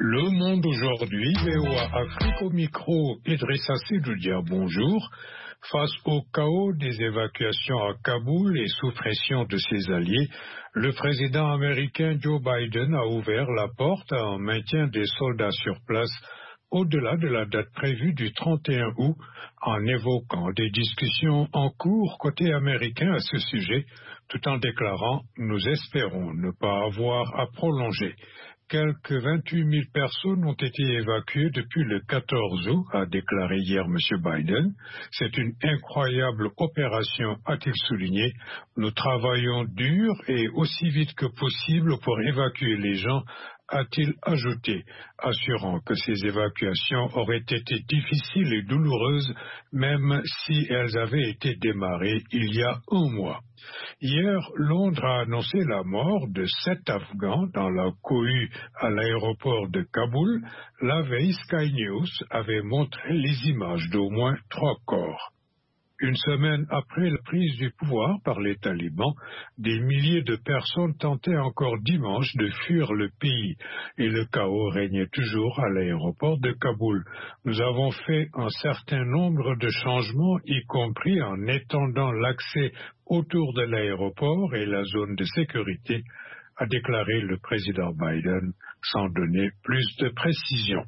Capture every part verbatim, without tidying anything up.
Le Monde aujourd'hui, V O A Afrique au micro, Idrissa Sidoudia, bonjour. Face au chaos des évacuations à Kaboul et sous pression de ses alliés, le président américain Joe Biden a ouvert la porte à un maintien des soldats sur place au-delà de la date prévue du trente et un août, en évoquant des discussions en cours côté américain à ce sujet, tout en déclarant « Nous espérons ne pas avoir à prolonger ». Quelques vingt-huit mille personnes ont été évacuées depuis le quatorze août, a déclaré hier M. Biden. C'est une incroyable opération, a-t-il souligné. Nous travaillons dur et aussi vite que possible pour évacuer les gens, a-t-il ajouté, assurant que ces évacuations auraient été difficiles et douloureuses, même si elles avaient été démarrées il y a un mois. Hier, Londres a annoncé la mort de sept Afghans dans la cohue à l'aéroport de Kaboul. La veille, Sky News avait montré les images d'au moins trois corps. Une semaine après la prise du pouvoir par les talibans, des milliers de personnes tentaient encore dimanche de fuir le pays et le chaos régnait toujours à l'aéroport de Kaboul. Nous avons fait un certain nombre de changements, y compris en étendant l'accès autour de l'aéroport et la zone de sécurité, a déclaré le président Biden, sans donner plus de précision.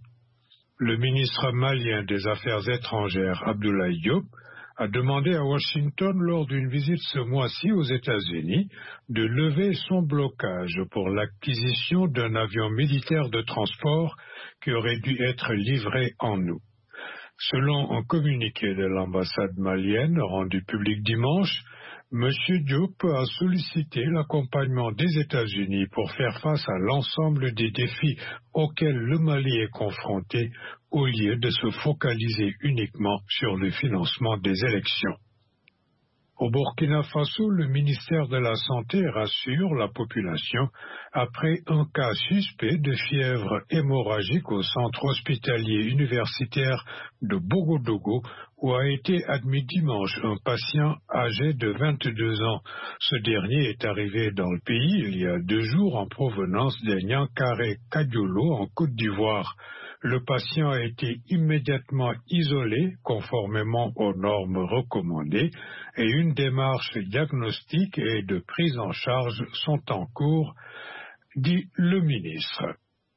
Le ministre malien des Affaires étrangères, Abdoulaye Diop, a demandé à Washington, lors d'une visite ce mois-ci aux États-Unis, de lever son blocage pour l'acquisition d'un avion militaire de transport qui aurait dû être livré en août. Selon un communiqué de l'ambassade malienne rendu public dimanche, M. Diop a sollicité l'accompagnement des États-Unis pour faire face à l'ensemble des défis auxquels le Mali est confronté, au lieu de se focaliser uniquement sur le financement des élections. Au Burkina Faso, le ministère de la Santé rassure la population après un cas suspect de fièvre hémorragique au centre hospitalier universitaire de Bogodogo, où a été admis dimanche un patient âgé de vingt-deux ans. Ce dernier est arrivé dans le pays il y a deux jours en provenance de Niankaré-Kadiolo en Côte d'Ivoire. Le patient a été immédiatement isolé conformément aux normes recommandées et une démarche diagnostique et de prise en charge sont en cours, dit le ministre.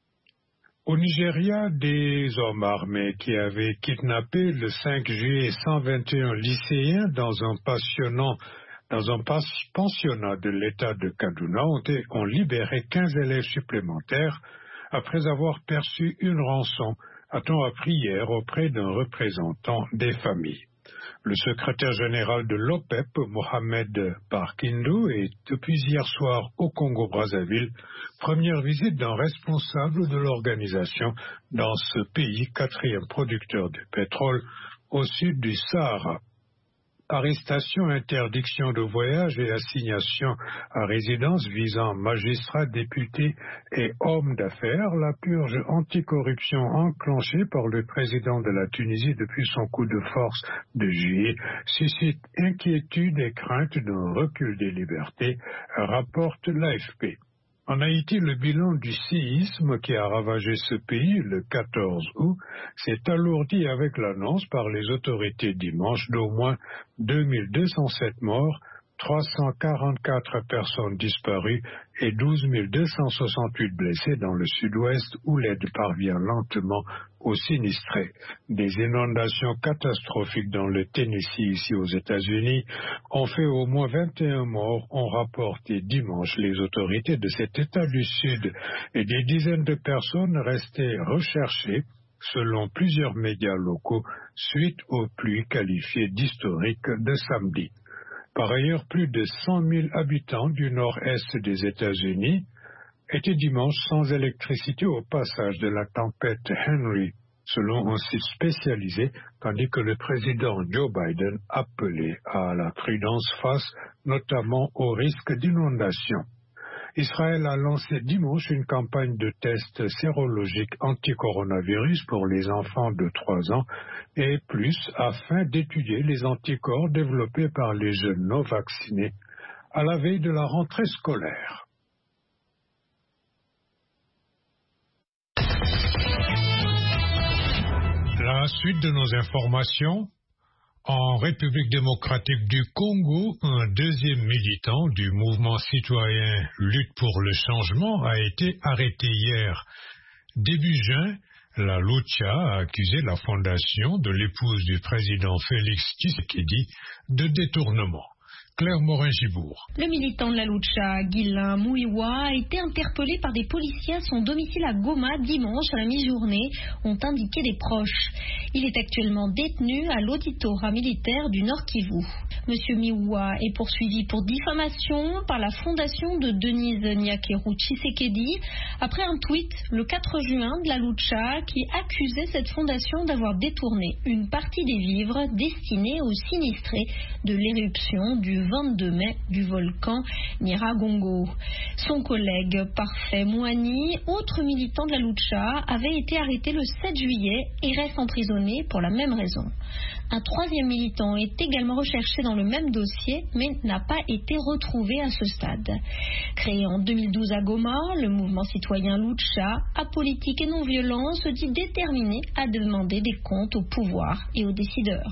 Au Nigeria, des hommes armés qui avaient kidnappé le cinq juillet cent vingt et un lycéens dans un passionnant Dans un pensionnat de l'État de Kaduna ont, été, ont libéré quinze élèves supplémentaires après avoir perçu une rançon, a-t-on appris hier auprès d'un représentant des familles. Le secrétaire général de l'O P E P, Mohamed Barkindo, est depuis hier soir au Congo-Brazzaville, première visite d'un responsable de l'organisation dans ce pays, quatrième producteur de pétrole au sud du Sahara. Arrestation, interdiction de voyage et assignation à résidence visant magistrats, députés et hommes d'affaires, la purge anticorruption enclenchée par le président de la Tunisie depuis son coup de force de juillet suscite inquiétude et crainte d'un recul des libertés, rapporte l'A F P. En Haïti, le bilan du séisme qui a ravagé ce pays le quatorze août s'est alourdi avec l'annonce par les autorités dimanche d'au moins deux mille deux cent sept morts, trois cent quarante-quatre personnes disparues et douze mille deux cent soixante-huit blessés dans le sud-ouest où l'aide parvient lentement aux sinistrés. Des inondations catastrophiques dans le Tennessee, ici aux États-Unis, ont fait au moins vingt et un morts, ont rapporté dimanche les autorités de cet État du Sud, et des dizaines de personnes restées recherchées, selon plusieurs médias locaux, suite aux pluies qualifiées d'historiques de samedi. Par ailleurs, plus de cent mille habitants du nord-est des États-Unis étaient dimanche sans électricité au passage de la tempête Henry, selon un site spécialisé, tandis que le président Joe Biden appelait à la prudence face notamment au risque d'inondation. Israël a lancé dimanche une campagne de tests sérologiques anti-coronavirus pour les enfants de trois ans et plus afin d'étudier les anticorps développés par les jeunes non vaccinés à la veille de la rentrée scolaire. suite de nos informations, en République démocratique du Congo, un deuxième militant du mouvement citoyen Lutte pour le changement a été arrêté hier. Début juin, la Lucha a accusé la fondation de l'épouse du président Félix Tshisekedi de détournement. Claire Morin-Gibourg. Le militant de la Lucha, Guilain Mouiwa, a été interpellé par des policiers à son domicile à Goma dimanche à la mi-journée, ont indiqué des proches. Il est actuellement détenu à l'auditorat militaire du Nord Kivu. Monsieur Mouiwa est poursuivi pour diffamation par la fondation de Denise Nyakeru Tshisekedi après un tweet le quatre juin de la Lucha qui accusait cette fondation d'avoir détourné une partie des vivres destinés aux sinistrés de l'éruption du vingt-deux mai du volcan Nyiragongo. Son collègue Parfait Mouani, autre militant de la Lucha, avait été arrêté le sept juillet et reste emprisonné pour la même raison. Un troisième militant est également recherché dans le même dossier, mais n'a pas été retrouvé à ce stade. Créé en deux mille douze à Goma, le mouvement citoyen Lucha, apolitique et non violent, se dit déterminé à demander des comptes au pouvoir et aux décideurs.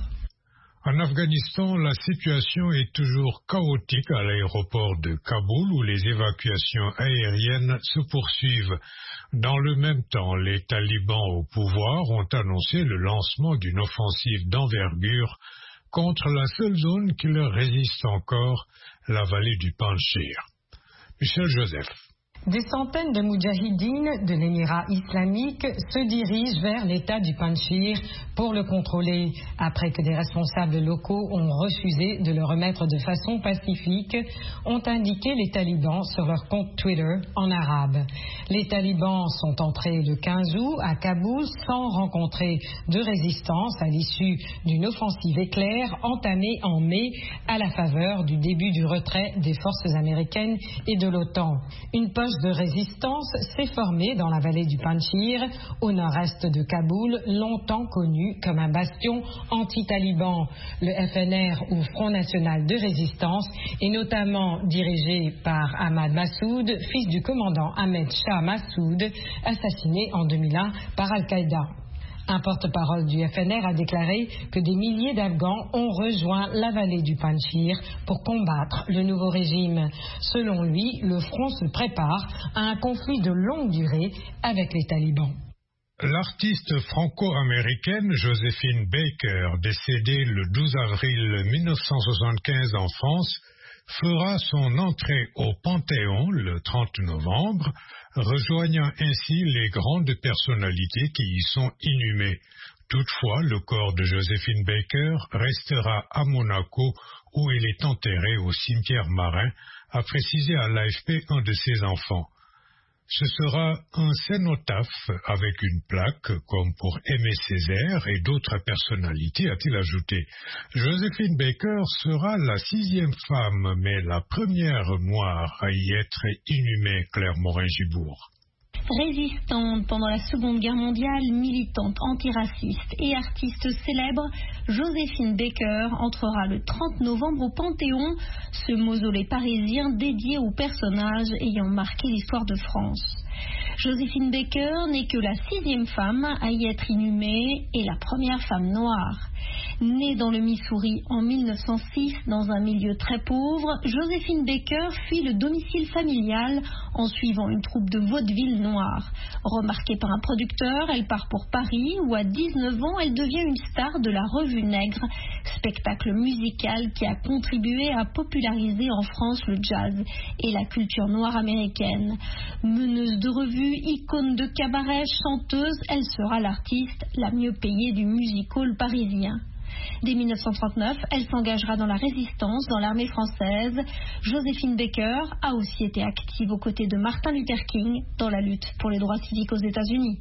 En Afghanistan, la situation est toujours chaotique à l'aéroport de Kaboul où les évacuations aériennes se poursuivent. Dans le même temps, les talibans au pouvoir ont annoncé le lancement d'une offensive d'envergure contre la seule zone qui leur résiste encore, la vallée du Panchir. Michel Joseph. Des centaines de moudjahidines de l'Émirat islamique se dirigent vers l'État du Panchir pour le contrôler, après que des responsables locaux ont refusé de le remettre de façon pacifique, ont indiqué les talibans sur leur compte Twitter en arabe. Les talibans sont entrés le quinze août à Kaboul sans rencontrer de résistance à l'issue d'une offensive éclair entamée en mai à la faveur du début du retrait des forces américaines et de l'OTAN. Une poche de résistance s'est formée dans la vallée du Panchir, au nord-est de Kaboul, longtemps connu comme un bastion anti-taliban. Le F N R, ou Front National de Résistance, est notamment dirigé par Ahmad Massoud, fils du commandant Ahmed Shah Massoud, assassiné en deux mille un par Al-Qaïda. Un porte-parole du F N R a déclaré que des milliers d'Afghans ont rejoint la vallée du Panchir pour combattre le nouveau régime. Selon lui, le front se prépare à un conflit de longue durée avec les talibans. L'artiste franco-américaine Joséphine Baker, décédée le douze avril mille neuf cent soixante-quinze en France, fera son entrée au Panthéon le trente novembre, rejoignant ainsi les grandes personnalités qui y sont inhumées. Toutefois, le corps de Joséphine Baker restera à Monaco, où elle est enterrée au cimetière marin, a précisé à l'A F P un de ses enfants. Ce sera un cénotaphe avec une plaque, comme pour Aimé Césaire et d'autres personnalités, a-t-il ajouté. Joséphine Baker sera la sixième femme, mais la première noire à y être inhumée, Claire Morin-Gibourg. Résistante pendant la Seconde Guerre mondiale, militante antiraciste et artiste célèbre, Joséphine Baker entrera le trente novembre au Panthéon, ce mausolée parisien dédié aux personnages ayant marqué l'histoire de France. Joséphine Baker n'est que la sixième femme à y être inhumée et la première femme noire. Née dans le Missouri en mille neuf cent six dans un milieu très pauvre, Joséphine Baker fuit le domicile familial en suivant une troupe de vaudeville noire. Remarquée par un producteur, elle part pour Paris où à dix-neuf ans elle devient une star de la Revue Nègre, spectacle musical qui a contribué à populariser en France le jazz et la culture noire américaine. Meneuse de revue, icône de cabaret, chanteuse, elle sera l'artiste la mieux payée du music-hall parisien. Dès mille neuf cent trente-neuf, elle s'engagera dans la résistance dans l'armée française. Joséphine Baker a aussi été active aux côtés de Martin Luther King dans la lutte pour les droits civiques aux États-Unis.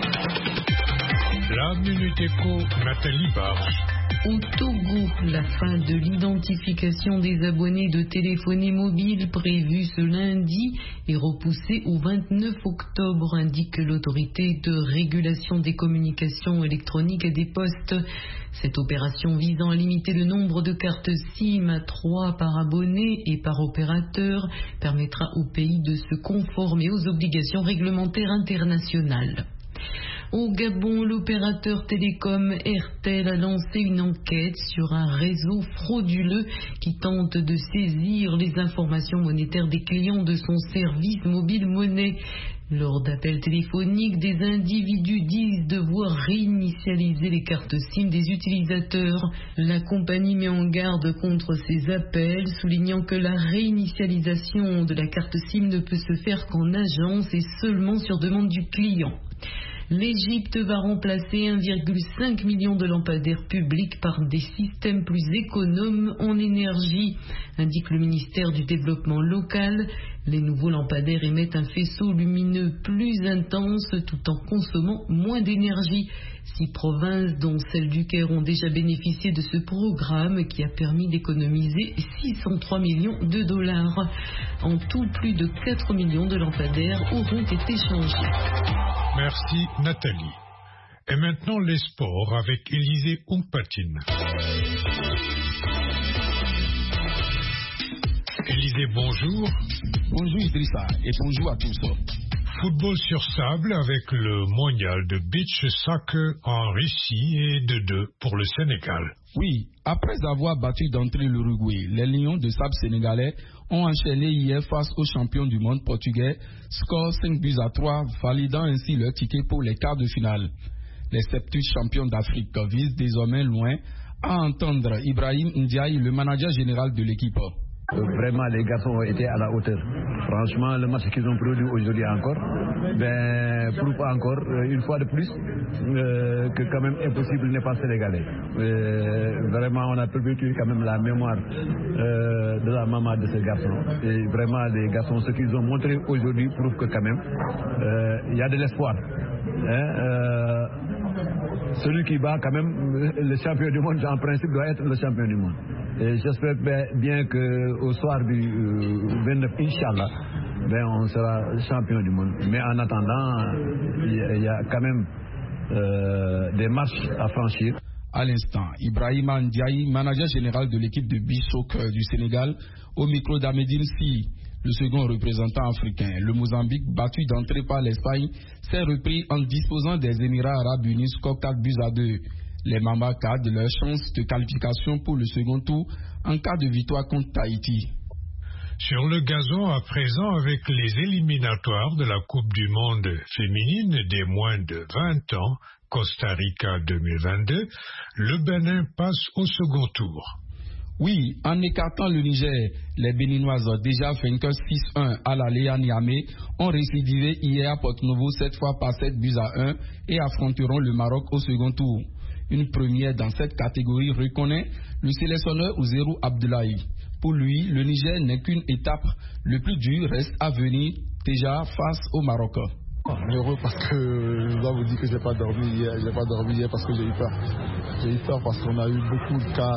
La Minute Éco, Nathalie Barge. Au Togo, la fin de l'identification des abonnés de téléphonie mobile prévue ce lundi est repoussée au vingt-neuf octobre, indique l'autorité de régulation des communications électroniques et des postes. Cette opération visant à limiter le nombre de cartes SIM à trois par abonné et par opérateur permettra au pays de se conformer aux obligations réglementaires internationales. Au Gabon, l'opérateur télécom Airtel a lancé une enquête sur un réseau frauduleux qui tente de saisir les informations monétaires des clients de son service mobile monnaie. Lors d'appels téléphoniques, des individus disent devoir réinitialiser les cartes SIM des utilisateurs. La compagnie met en garde contre ces appels, soulignant que la réinitialisation de la carte SIM ne peut se faire qu'en agence et seulement sur demande du client. L'Égypte va remplacer un virgule cinq million de lampadaires publics par des systèmes plus économes en énergie, indique le ministère du Développement local. Les nouveaux lampadaires émettent un faisceau lumineux plus intense tout en consommant moins d'énergie. Six provinces, dont celle du Caire, ont déjà bénéficié de ce programme qui a permis d'économiser six cent trois millions de dollars. En tout, plus de quatre millions de lampadaires auront été changés. Merci Nathalie. Et maintenant les sports avec Élisée Ompatine. Élisée, bonjour. Bonjour Idrissa et bonjour à tous. Football sur sable avec le mondial de beach soccer en Russie et deux deux pour le Sénégal. Oui, après avoir battu d'entrée l'Uruguay, les Lions de sable sénégalais ont enchaîné hier face aux champions du monde portugais, score cinq buts à trois, validant ainsi leur ticket pour les quarts de finale. Les septuple champions d'Afrique visent désormais loin, à entendre Ibrahim Ndiaye, le manager général de l'équipe. Vraiment, les garçons ont été à la hauteur. Franchement, le match qu'ils ont produit aujourd'hui encore, ben, prouve encore, une fois de plus, euh, que quand même impossible n'est pas sénégalais. Euh, vraiment, on a perpétué quand même la mémoire euh, de la maman de ces garçons. Et vraiment, les garçons, ce qu'ils ont montré aujourd'hui prouve que quand même, il euh, y a de l'espoir. Hein, euh, celui qui bat quand même le champion du monde, en principe, doit être le champion du monde. Et j'espère bien qu'au soir du euh, vingt-neuf, Inch'Allah, ben, on sera champion du monde. Mais en attendant, il y, y a quand même euh, des marches à franchir. À l'instant, Ibrahim Ndiaye, manager général de l'équipe de beach soccer du Sénégal, au micro d'Ahmedine Si, le second représentant africain. Le Mozambique, battu d'entrée par l'Espagne, s'est repris en disposant des Émirats arabes unis, score quatre buts à deux. Les Mamba gardent leur chance de qualification pour le second tour en cas de victoire contre Tahiti. Sur le gazon à présent avec les éliminatoires de la Coupe du Monde féminine des moins de vingt ans, Costa Rica deux mille vingt-deux, le Bénin passe au second tour. Oui, en écartant le Niger, les Béninoises, déjà vainqueurs six un à l'aller à Niamey, ont récidivé hier à Porto-Novo, cette fois par sept buts à un, et affronteront le Maroc au second tour. Une première dans cette catégorie, reconnaît le sélectionneur Ouzérou Abdoulaye. Pour lui, le Niger n'est qu'une étape. Le plus dur reste à venir, déjà face au Maroc. Heureux parce que je dois vous dire que j'ai pas dormi hier. J'ai pas dormi hier parce que j'ai eu peur. J'ai eu peur parce qu'on a eu beaucoup de cas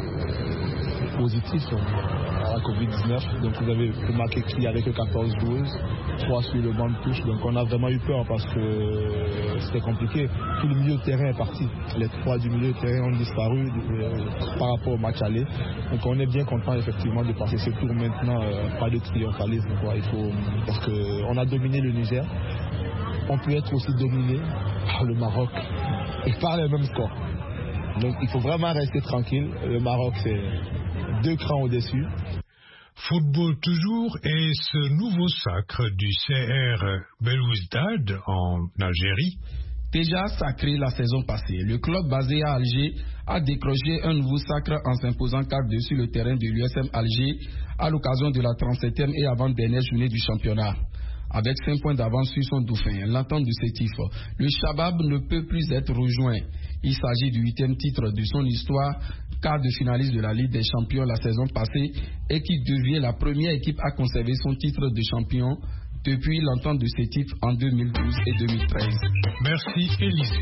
euh, positifs à la covid dix-neuf. Donc vous avez remarqué qu'il n'y avait que quatorze joueuses, trois sur le banc de touche. Donc on a vraiment eu peur parce que c'était compliqué. Tout le milieu de terrain est parti. Les trois du milieu de terrain ont disparu euh, par rapport au match aller. Donc on est bien content effectivement de passer ce tour maintenant. Euh, pas de triomphalisme quoi. Il faut, parce qu'on a dominé le Niger. On peut être aussi dominé par le Maroc et par les mêmes scores. Donc il faut vraiment rester tranquille. Le Maroc, c'est deux crans au-dessus. Football toujours et ce nouveau sacre du C R Belouizdad en Algérie. Déjà sacré la saison passée, le club basé à Alger a décroché un nouveau sacre en s'imposant quatre deux sur le terrain de l'U S M Alger à l'occasion de la trente-septième et avant-dernière journée du championnat. Avec cinq points d'avance sur son dauphin, l'entente de ses titres, le Chabab ne peut plus être rejoint. Il s'agit du huitième titre de son histoire, quart de finaliste de la Ligue des Champions la saison passée et qui devient la première équipe à conserver son titre de champion depuis l'entente de ses titres en deux mille douze et deux mille treize. Merci Élisée.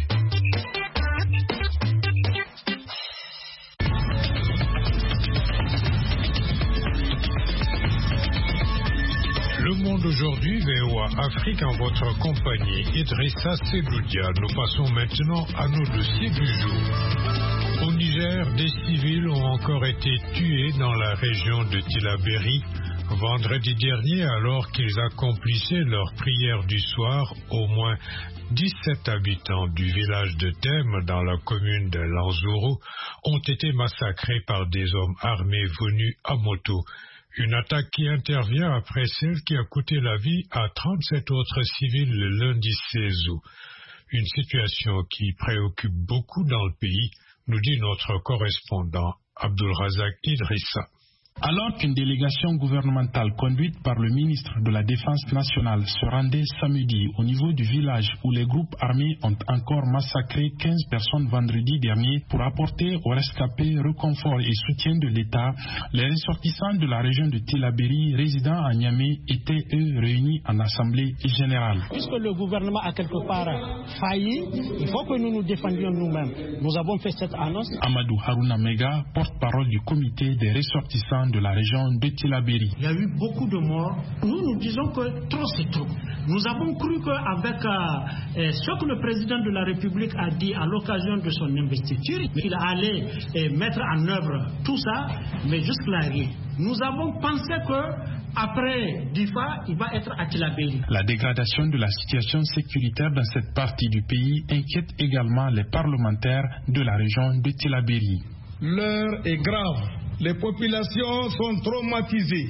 Le monde aujourd'hui, V O A Afrique en votre compagnie, Idrissa Seloudia. Nous passons maintenant à nos dossiers du jour. Au Niger, des civils ont encore été tués dans la région de Tillabéri Vendredi dernier, alors qu'ils accomplissaient leur prière du soir, au moins dix-sept habitants du village de Thème, dans la commune de Lanzuru, ont été massacrés par des hommes armés venus à moto. Une attaque qui intervient après celle qui a coûté la vie à trente-sept autres civils le lundi seize août. Une situation qui préoccupe beaucoup dans le pays, nous dit notre correspondant Abdulrazak Idrissa. Alors qu'une délégation gouvernementale conduite par le ministre de la Défense nationale se rendait samedi au niveau du village où les groupes armés ont encore massacré quinze personnes vendredi dernier pour apporter aux rescapés réconfort et soutien de l'État, les ressortissants de la région de Tillabéri résidant à Niamey étaient eux réunis en assemblée générale. Puisque le gouvernement a quelque part failli, il faut que nous nous défendions nous-mêmes. Nous avons fait cette annonce. Amadou Harouna Mega, porte-parole du comité des ressortissants de la région de Tillabéri. Il y a eu beaucoup de morts. Nous, nous disons que trop c'est trop. Nous avons cru qu'avec euh, ce que le président de la République a dit à l'occasion de son investiture, il allait euh, mettre en œuvre tout ça, mais jusque-là rien. Nous avons pensé que après Difa, il va être à Tillabéri. La dégradation de la situation sécuritaire dans cette partie du pays inquiète également les parlementaires de la région de Tillabéri. L'heure est grave. Les populations sont traumatisées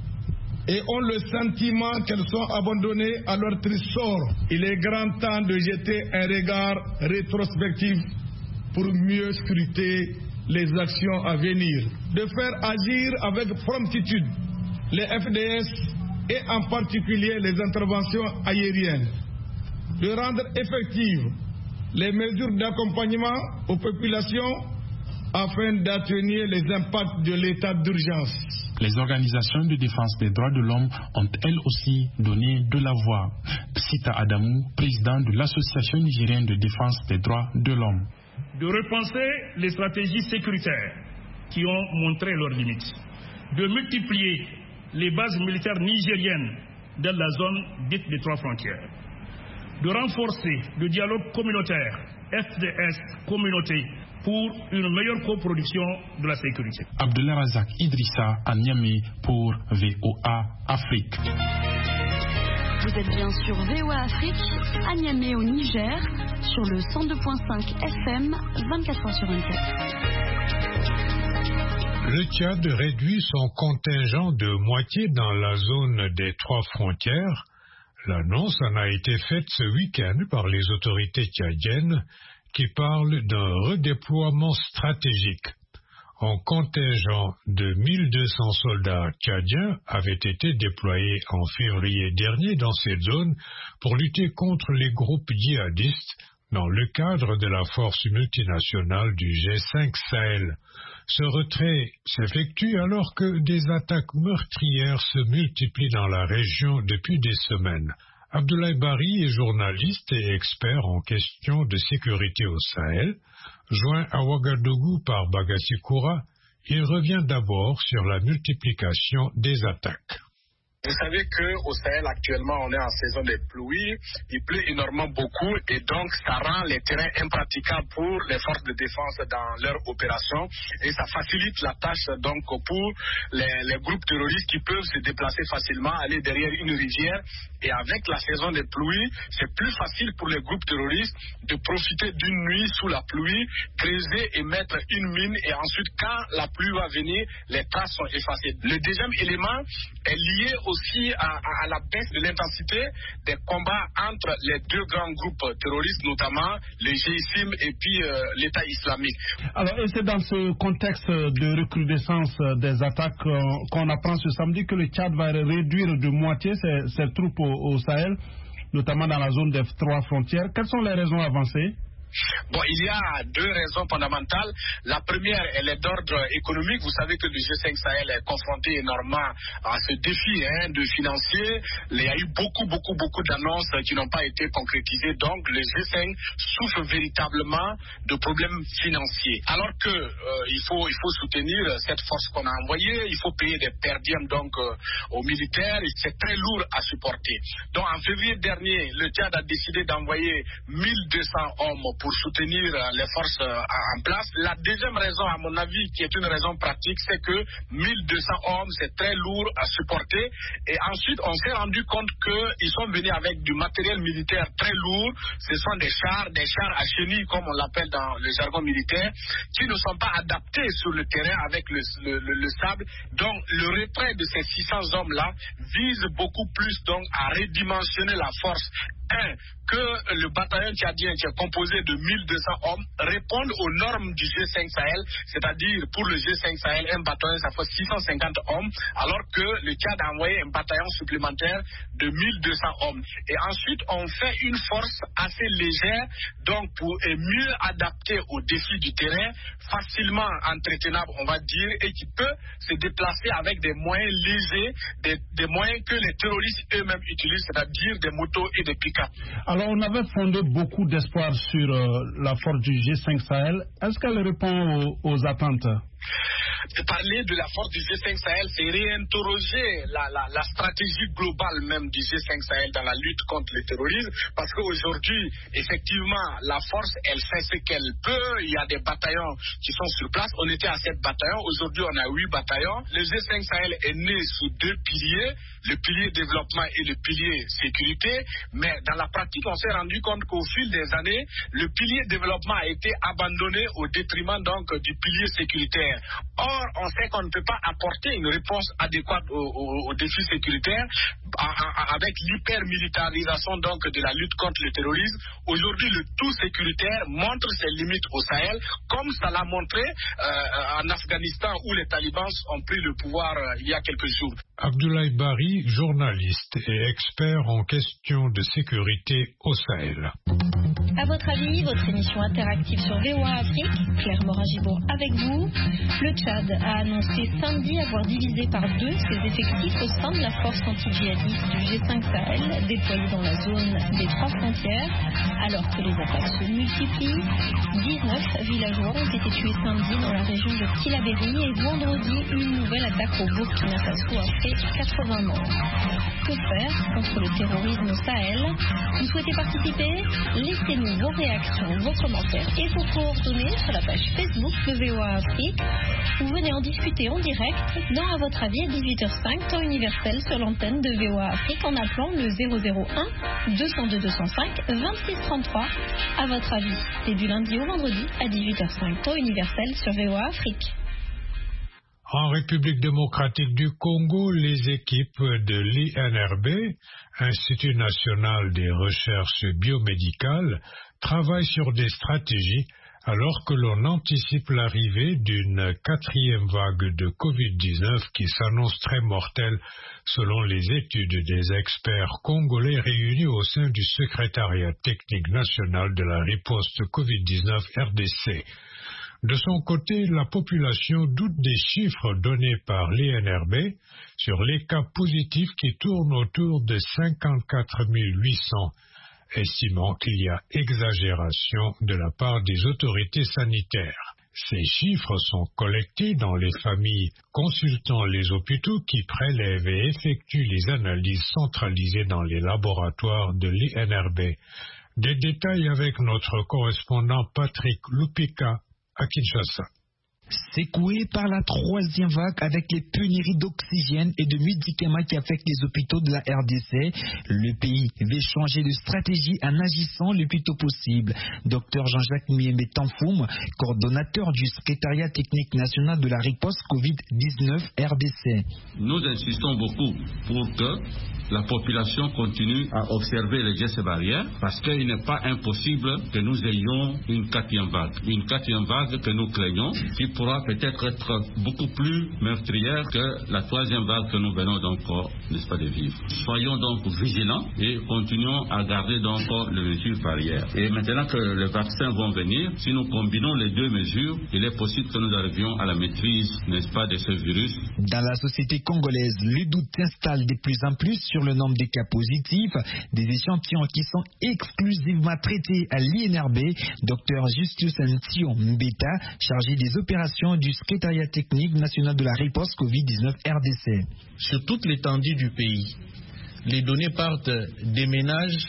et ont le sentiment qu'elles sont abandonnées à leur triste sort. Il est grand temps de jeter un regard rétrospectif pour mieux scruter les actions à venir, de faire agir avec promptitude les F D S et en particulier les interventions aériennes, de rendre effectives les mesures d'accompagnement aux populations afin d'atténuer les impacts de l'état d'urgence. Les organisations de défense des droits de l'homme ont elles aussi donné de la voix. Sita Adamou, président de l'Association nigérienne de défense des droits de l'homme. De repenser les stratégies sécuritaires qui ont montré leurs limites. De multiplier les bases militaires nigériennes dans la zone dite des trois frontières. De renforcer le dialogue communautaire, F D S communauté, pour une meilleure coproduction de la sécurité. Abdullah Razak Idrissa à Niamey pour V O A Afrique. Vous êtes bien sur V O A Afrique, à Niamey au Niger, sur le cent deux virgule cinq F M, vingt-quatre heures sur vingt-quatre. Le Tchad réduit son contingent de moitié dans la zone des trois frontières. L'annonce en a été faite ce week-end par les autorités tchadiennes qui parlent d'un redéploiement stratégique. Un contingent de mille deux cents soldats tchadiens avait été déployé en février dernier dans cette zone pour lutter contre les groupes djihadistes dans le cadre de la force multinationale du G cinq Sahel. Ce retrait s'effectue alors que des attaques meurtrières se multiplient dans la région depuis des semaines. Abdoulaye Bari est journaliste et expert en questions de sécurité au Sahel. Joint à Ouagadougou par Bagassi Koura, il revient d'abord sur la multiplication des attaques. Vous savez qu'au Sahel, actuellement, on est en saison des pluies. Il pleut énormément beaucoup et donc ça rend les terrains impraticables pour les forces de défense dans leur opération et ça facilite la tâche donc pour les, les groupes terroristes qui peuvent se déplacer facilement, aller derrière une rivière. Et avec la saison des pluies, c'est plus facile pour les groupes terroristes de profiter d'une nuit sous la pluie, creuser et mettre une mine et ensuite quand la pluie va venir, les traces sont effacées. Le deuxième élément est lié aussi à, à, à la baisse de l'intensité des combats entre les deux grands groupes terroristes, notamment le GISIM et puis euh, l'État islamique. Alors, c'est dans ce contexte de recrudescence des attaques euh, qu'on apprend ce samedi que le Tchad va réduire de moitié ses, ses troupes au, au Sahel, notamment dans la zone des trois frontières. Quelles sont les raisons avancées ? Bon, il y a deux raisons fondamentales. La première, elle est d'ordre économique. Vous savez que le G cinq Sahel est confronté énormément à ce défi hein, de financier. Il y a eu beaucoup, beaucoup, beaucoup d'annonces qui n'ont pas été concrétisées. Donc, le G cinq souffre véritablement de problèmes financiers. Alors que euh, il faut, il faut soutenir cette force qu'on a envoyée. Il faut payer des per diem donc euh, aux militaires. C'est très lourd à supporter. Donc, en février dernier, le Tchad a décidé d'envoyer mille deux cents hommes pour soutenir les forces en place. La deuxième raison, à mon avis, qui est une raison pratique, c'est que mille deux cents hommes, c'est très lourd à supporter. Et ensuite, on s'est rendu compte qu'ils sont venus avec du matériel militaire très lourd. Ce sont des chars, des chars à chenilles, comme on l'appelle dans le jargon militaire, qui ne sont pas adaptés sur le terrain avec le, le, le, le sable. Donc, le retrait de ces six cents hommes-là vise beaucoup plus donc à redimensionner la force. Un, que le bataillon tchadien, qui est composé de mille deux cents hommes, réponde aux normes du G cinq Sahel, c'est-à-dire pour le G cinq Sahel, un bataillon, ça fait six cent cinquante hommes, alors que le Tchad a envoyé un bataillon supplémentaire de mille deux cents hommes. Et ensuite, on fait une force assez légère, donc pour et mieux adaptée aux défis du terrain, facilement entretenable, on va dire, et qui peut se déplacer avec des moyens légers, des, des moyens que les terroristes eux-mêmes utilisent, c'est-à-dire des motos et des pick-up. Alors, on avait fondé beaucoup d'espoir sur euh, la force du G cinq Sahel. Est-ce qu'elle répond aux, aux attentes? Parler de la force du G cinq Sahel, c'est réinterroger la, la, la stratégie globale même du G cinq Sahel dans la lutte contre le terrorisme, parce qu'aujourd'hui, effectivement, la force, elle fait ce qu'elle peut. Il y a des bataillons qui sont sur place. On était à sept bataillons. Aujourd'hui, on a huit bataillons. Le G cinq Sahel est né sous deux piliers, le pilier développement et le pilier sécurité. Mais dans la pratique, on s'est rendu compte qu'au fil des années, le pilier développement a été abandonné au détriment donc du pilier sécuritaire. Or, on sait qu'on ne peut pas apporter une réponse adéquate aux, aux, aux défis sécuritaires avec l'hyper-militarisation donc de la lutte contre le terrorisme. Aujourd'hui, le tout sécuritaire montre ses limites au Sahel, comme ça l'a montré euh, en Afghanistan où les talibans ont pris le pouvoir euh, il y a quelques jours. Abdoulaye Bari, journaliste et expert en questions de sécurité au Sahel. À votre avis, votre émission interactive sur V O A Afrique, Claire Morin-Gibault avec vous. Le Tchad a annoncé samedi avoir divisé par deux ses effectifs au sein de la force anti-djihadiste du G cinq Sahel, déployée dans la zone des trois frontières. Alors que les attaques se multiplient, dix-neuf villageois ont été tués samedi dans la région de Tillabéri et vendredi, une nouvelle attaque au Burkina Faso a fait quatre-vingts morts. Que faire contre le terrorisme au Sahel? Vous souhaitez participer? Laissez-nous vos réactions, vos commentaires et vos coordonnées sur la page Facebook de V O A Afrique. Vous venez en discuter en direct dans À votre avis à dix-huit heures cinq, temps universel sur l'antenne de V O A Afrique en appelant le zéro zéro un deux zéro deux deux zéro cinq vingt-six trente-trois. À votre avis, c'est du lundi au vendredi à dix-huit heures cinq, temps universel sur V O A Afrique. En République démocratique du Congo, les équipes de l'I N R B, Institut national des recherches biomédicales, travaillent sur des stratégies alors que l'on anticipe l'arrivée d'une quatrième vague de covid dix-neuf qui s'annonce très mortelle selon les études des experts congolais réunis au sein du secrétariat technique national de la riposte covid dix-neuf R D C. De son côté, la population doute des chiffres donnés par l'I N R B sur les cas positifs qui tournent autour de cinquante-quatre mille huit cents, estimant qu'il y a exagération de la part des autorités sanitaires. Ces chiffres sont collectés dans les familles, consultant les hôpitaux qui prélèvent et effectuent les analyses centralisées dans les laboratoires de l'I N R B. Des détails avec notre correspondant Patrick Lupika à Kinshasa. Secoué par la troisième vague avec les pénuries d'oxygène et de médicaments qui affectent les hôpitaux de la R D C, le pays veut changer de stratégie en agissant le plus tôt possible. Docteur Jean-Jacques Miembe Tanfoum, coordonnateur du secrétariat technique national de la riposte covid dix-neuf R D C. Nous insistons beaucoup pour que la population continue à observer les gestes barrières parce qu'il n'est pas impossible que nous ayons une quatrième vague. Une quatrième vague que nous craignons qui pourra peut-être être beaucoup plus meurtrière que la troisième vague que nous venons donc, n'est-ce pas, de vivre. Soyons donc vigilants et continuons à garder donc les mesures barrières. Et maintenant que les vaccins vont venir, si nous combinons les deux mesures, il est possible que nous arrivions à la maîtrise, n'est-ce pas, de ce virus. Dans la société congolaise, le doute s'installe de plus en plus sur le nombre de cas positifs, des échantillons qui sont exclusivement traités à l'I N R B. Docteur Justus Ntio Mbeta, chargé des opérations du secrétariat technique national de la riposte covid dix-neuf R D C. Sur toute l'étendue du pays, les données partent des ménages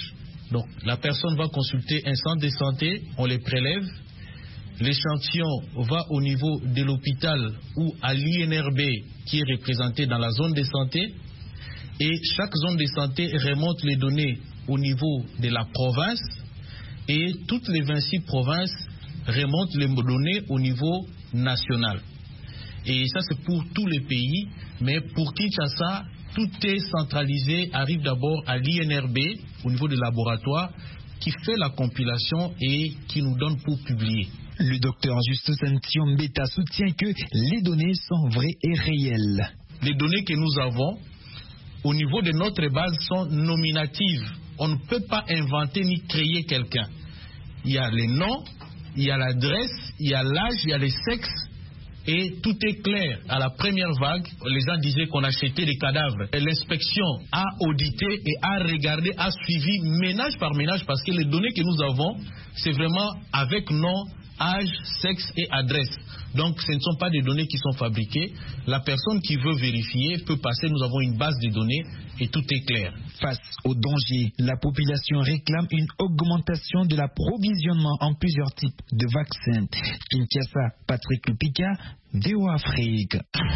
Donc la personne va consulter un centre de santé, on les prélève, l'échantillon va au niveau de l'hôpital ou à l'I N R B qui est représenté dans la zone de santé, et chaque zone de santé remonte les données au niveau de la province, et toutes les vingt-six provinces remontent les données au niveau national. Et ça c'est pour tous les pays, mais pour Kinshasa, tout est centralisé, arrive d'abord à l'I N R B, au niveau des laboratoires, qui fait la compilation et qui nous donne pour publier. Le docteur Justus Ntiombeta soutient que les données sont vraies et réelles. Les données que nous avons, au niveau de notre base, sont nominatives. On ne peut pas inventer ni créer quelqu'un. Il y a les noms, il y a l'adresse, il y a l'âge, il y a les sexes, et tout est clair. À la première vague, les gens disaient qu'on achetait des cadavres. L'inspection a audité et a regardé, a suivi ménage par ménage, parce que les données que nous avons, c'est vraiment avec nom, âge, sexe et adresse. Donc ce ne sont pas des données qui sont fabriquées. La personne qui veut vérifier peut passer, nous avons une base de données et tout est clair. Face au danger, la population réclame une augmentation de l'approvisionnement en plusieurs types de vaccins. Kinshasa, Patrick Lupika, V O A Afrique.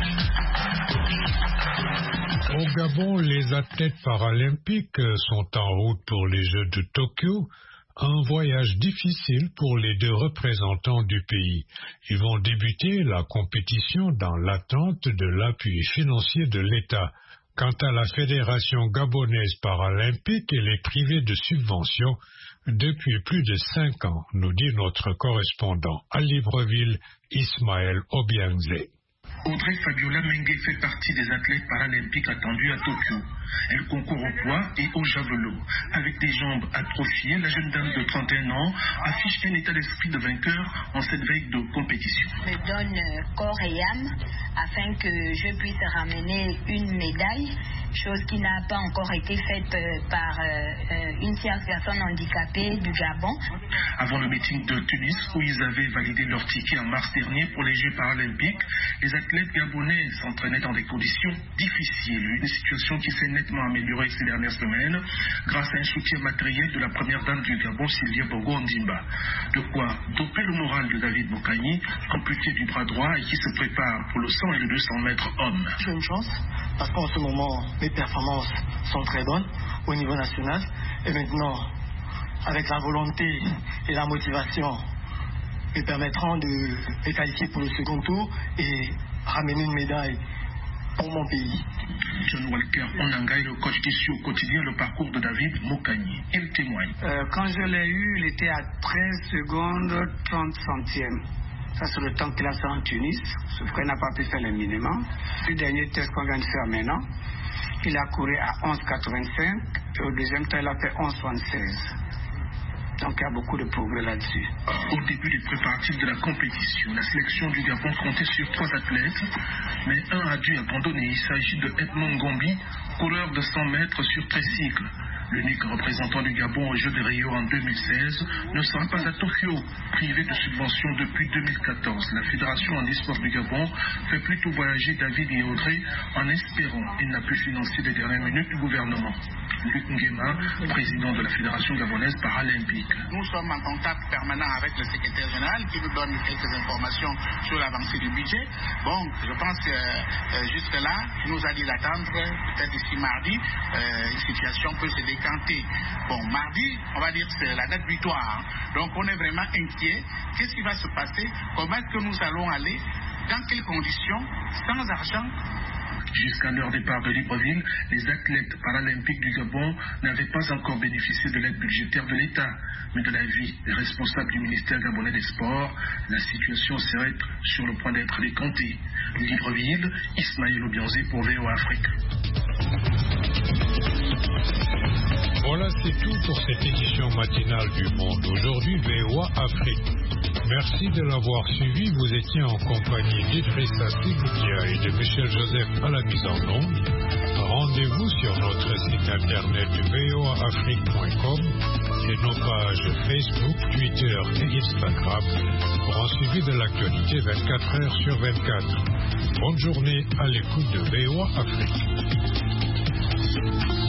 Au Gabon, les athlètes paralympiques sont en route pour les Jeux de Tokyo. Un voyage difficile pour les deux représentants du pays. Ils vont débuter la compétition dans l'attente de l'appui financier de l'État. Quant à la Fédération gabonaise paralympique, elle est privée de subventions depuis plus de cinq ans, nous dit notre correspondant à Libreville, Ismaël Obiangze. Audrey Fabiola Mengue fait partie des athlètes paralympiques attendus à Tokyo. Elle concourt au poids et au javelot. Avec des jambes atrophiées, la jeune dame de trente et un ans affiche un état d'esprit de vainqueur en cette veille de compétition. Je me donne corps et âme afin que je puisse ramener une médaille, chose qui n'a pas encore été faite par une seule personne handicapée du Gabon. Avant le meeting de Tunis, où ils avaient validé leur ticket en mars dernier pour les Jeux paralympiques, les athlètes gabonais s'entraînaient dans des conditions difficiles. Une situation qui s'est nettement améliorée ces dernières semaines grâce à un soutien matériel de la première dame du Gabon, Sylvia Bogo Ndimba. De quoi doper le moral de David Boukani, amputé du bras droit et qui se prépare pour le cent et le deux cents mètres hommes. J'ai une chance parce qu'en ce moment, mes performances sont très bonnes au niveau national. Et maintenant, avec la volonté et la motivation, me permettront de me qualifier pour le second tour et ramener une médaille pour mon pays. John Walker Onanga est le coach qui suit au quotidien le parcours de David Mokani. Il témoigne. Euh, quand je l'ai eu, il était à treize secondes trente centièmes. Ça, c'est le temps qu'il a fait en Tunis, sauf qu'il n'a pas pu faire le minimum. Le dernier test qu'on vient de faire maintenant, il a couru à onze quatre-vingt-cinq et au deuxième temps, il a fait onze soixante-seize. Donc il y a beaucoup de progrès là-dessus. Au début des préparatifs de la compétition, la sélection du Gabon comptait sur trois athlètes, mais un a dû abandonner. Il s'agit de Edmond Gombi, coureur de cent mètres sur tricycle. L'unique représentant du Gabon aux Jeux de Rio en deux mille seize ne sera pas à Tokyo, privé de subventions depuis deux mille quatorze. La Fédération en espoir du Gabon fait plutôt voyager David et Audrey en espérant il n'a pu financer les dernières minutes du gouvernement. Luc Nguema, président de la Fédération gabonaise paralympique. Nous sommes en contact permanent avec le secrétaire général qui nous donne quelques informations sur l'avancée du budget. Bon, je pense que euh, jusque-là, il nous a dit d'attendre peut-être d'ici mardi, euh, une situation peut se décanter. Bon, mardi, on va dire que c'est la date butoir. Donc on est vraiment inquiet. Qu'est-ce qui va se passer? Comment est-ce que nous allons aller? Dans quelles conditions? Sans argent? Jusqu'à leur départ de Libreville, les athlètes paralympiques du Gabon n'avaient pas encore bénéficié de l'aide budgétaire de l'État, mais de l'avis des responsables du ministère gabonais des Sports, la situation serait sur le point d'être décantée. Libreville, Ismaël Obiangze pour V O A Afrique. Voilà, c'est tout pour cette édition matinale du Monde. Aujourd'hui, V O A Afrique. Merci de l'avoir suivi. Vous étiez en compagnie d'Idrissa Sigoudia et de Michel Joseph à la mise en onde. Rendez-vous sur notre site internet v o a afrique point com et nos pages Facebook, Twitter et Instagram pour un suivi de l'actualité vingt-quatre heures sur vingt-quatre. Bonne journée à l'écoute de V O A Afrique.